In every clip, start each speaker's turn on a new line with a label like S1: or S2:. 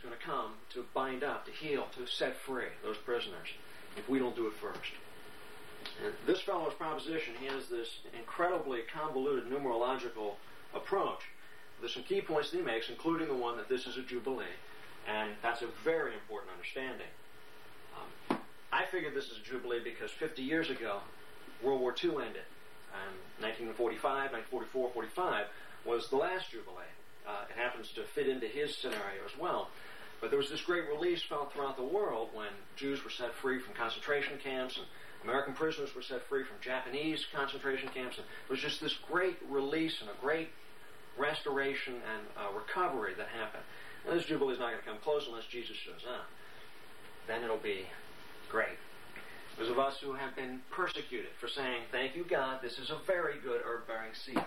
S1: going to come to bind up, to heal, to set free those prisoners if we don't do it first. And this fellow's proposition, he has this incredibly convoluted numerological approach. There's some key points that he makes, including the one that this is a jubilee, and that's a very important understanding. I figured this is a jubilee because 50 years ago, World War II ended. 1945, 1944, 45 was the last jubilee. It happens to fit into his scenario as well. But there was this great release felt throughout the world when Jews were set free from concentration camps and American prisoners were set free from Japanese concentration camps. And there was just this great release and a great restoration and recovery that happened. Now, this jubilee is not going to come close unless Jesus shows up. Then it'll be great. Those of us who have been persecuted for saying, thank you, God, this is a very good herb-bearing seed.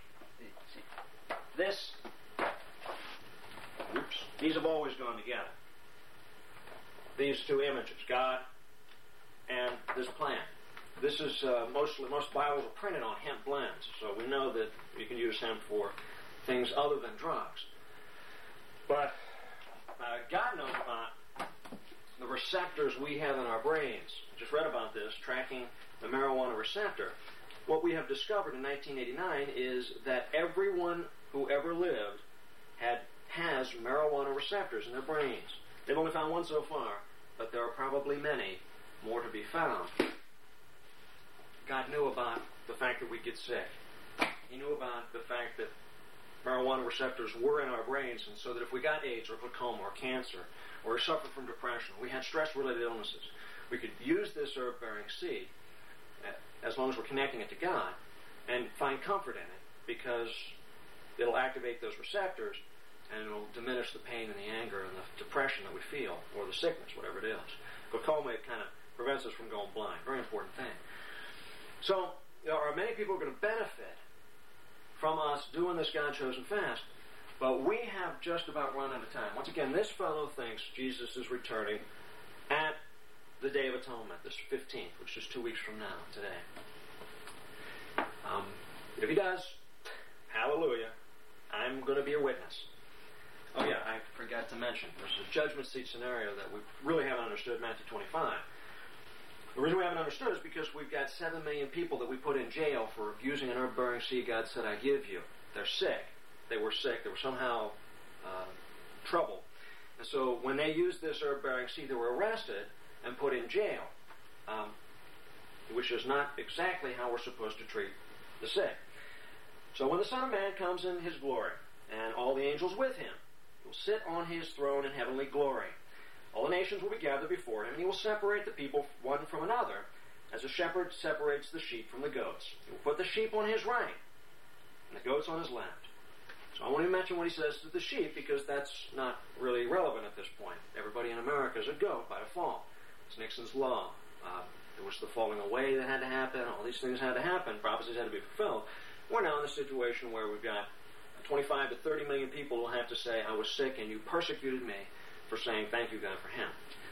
S1: These have always gone together. These two images, God and this plant. This is most Bibles are printed on hemp blends, so we know that you can use hemp for things other than drugs. But God knows about the receptors we have in our brains. I just read about this, tracking the marijuana receptor. What we have discovered in 1989 is that everyone who ever lived has marijuana receptors in their brains. They've only found one so far, but there are probably many more to be found. God knew about the fact that we get sick. He knew about the fact that marijuana receptors were in our brains, and so that if we got AIDS or glaucoma or cancer or suffered from depression, we had stress-related illnesses, we could use this herb-bearing seed, as long as we're connecting it to God, and find comfort in it, because it'll activate those receptors and it'll diminish the pain and the anger and the depression that we feel, or the sickness, whatever it is. Glaucoma, it kind of prevents us from going blind. Very important thing. So, there are many people who are going to benefit from us doing this God-chosen fast, but we have just about run out of time. Once again, this fellow thinks Jesus is returning at the Day of Atonement, this 15th, which is 2 weeks from now, today. If he does, hallelujah, I'm going to be a witness. Oh yeah, I forgot to mention, there's a judgment seat scenario that we really haven't understood, Matthew 25. The reason we haven't understood is because we've got 7 million people that we put in jail for using an herb-bearing seed God said, I give you. They're sick. They were sick. They were somehow troubled. And so when they used this herb-bearing seed, they were arrested and put in jail, which is not exactly how we're supposed to treat the sick. So when the Son of Man comes in his glory, and all the angels with him, he will sit on his throne in heavenly glory. All the nations will be gathered before him, and he will separate the people one from another, as a shepherd separates the sheep from the goats. He will put the sheep on his right, and the goats on his left. So I won't even mention what he says to the sheep, because that's not really relevant at this point. Everybody in America is a goat by default. It's Nixon's law. There was the falling away that had to happen. All these things had to happen. Prophecies had to be fulfilled. We're now in a situation where we've got 25 to 30 million people who will have to say, I was sick and you persecuted me for saying thank you, God, for him.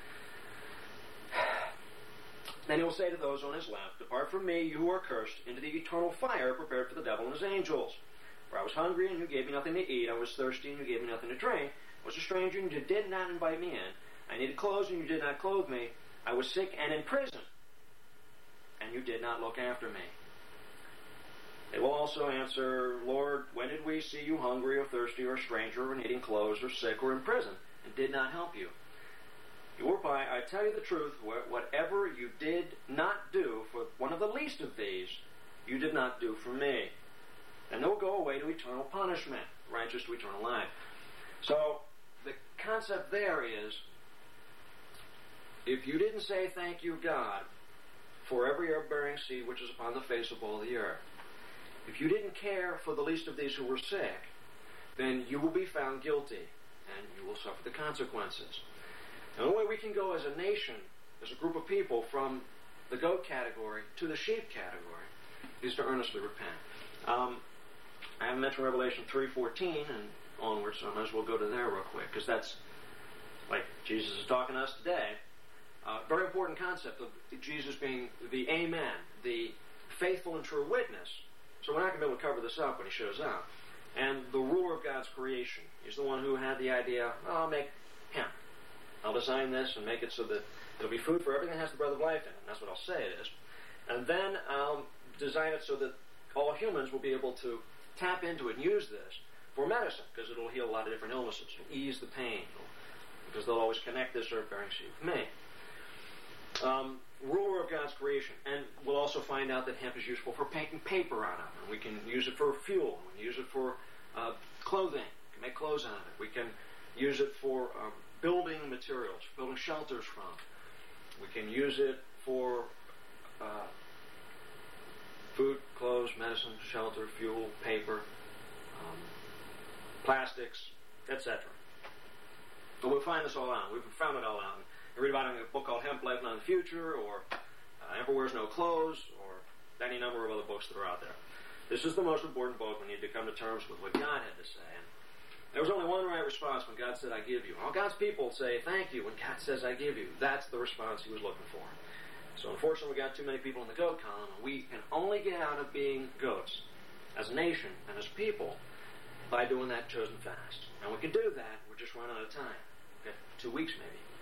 S1: Then he will say to those on his left, depart from me, you who are cursed, into the eternal fire prepared for the devil and his angels. For I was hungry, and you gave me nothing to eat. I was thirsty, and you gave me nothing to drink. I was a stranger, and you did not invite me in. I needed clothes, and you did not clothe me. I was sick and in prison, and you did not look after me. They will also answer, Lord, when did we see you hungry or thirsty or a stranger or needing clothes or sick or in prison, and did not help you? You will reply, I tell you the truth, whatever you did not do for one of the least of these, you did not do for me. And they will go away to eternal punishment, righteous to eternal life. So, the concept there is, if you didn't say thank you, God, for every herb-bearing seed which is upon the face of all the earth, if you didn't care for the least of these who were sick, then you will be found guilty, and you will suffer the consequences. And the only way we can go as a nation, as a group of people, from the goat category to the sheep category, is to earnestly repent. I haven't mentioned Revelation 3:14 and onwards, so I might as well go to there real quick, because that's, like Jesus is talking to us today, very important concept of Jesus being the Amen, the faithful and true witness. So we're not going to be able to cover this up when he shows up. And the ruler of God's creation. He's the one who had the idea, I'll make hemp. design this and make it so that it'll be food for everything that has the breath of life in it. And that's what I'll say it is. And then I'll design it so that all humans will be able to tap into it and use this for medicine, because it'll heal a lot of different illnesses. It'll ease the pain, because they'll always connect this earth-bearing seed with me. Ruler of God's creation. And we'll also find out that hemp is useful for making paper out of it. And we can use it for fuel. We can use it for clothing. We can make clothes out of it. We can use it for building materials, building shelters from. We can use it for food, clothes, medicine, shelter, fuel, paper, plastics, etc. So we'll find this all out. We've found it all out. You read about it in a book called Hemp, Life, and the Future, or Emperor Wears No Clothes, or any number of other books that are out there. This is the most important book. We need to come to terms with what God had to say. And there was only one right response when God said, I give you. All God's people say, thank you, when God says, I give you. That's the response he was looking for. So unfortunately, we got too many people in the goat column, and we can only get out of being goats as a nation and as people by doing that chosen fast. And we can do that. We're just running out of time. Okay? 2 weeks maybe.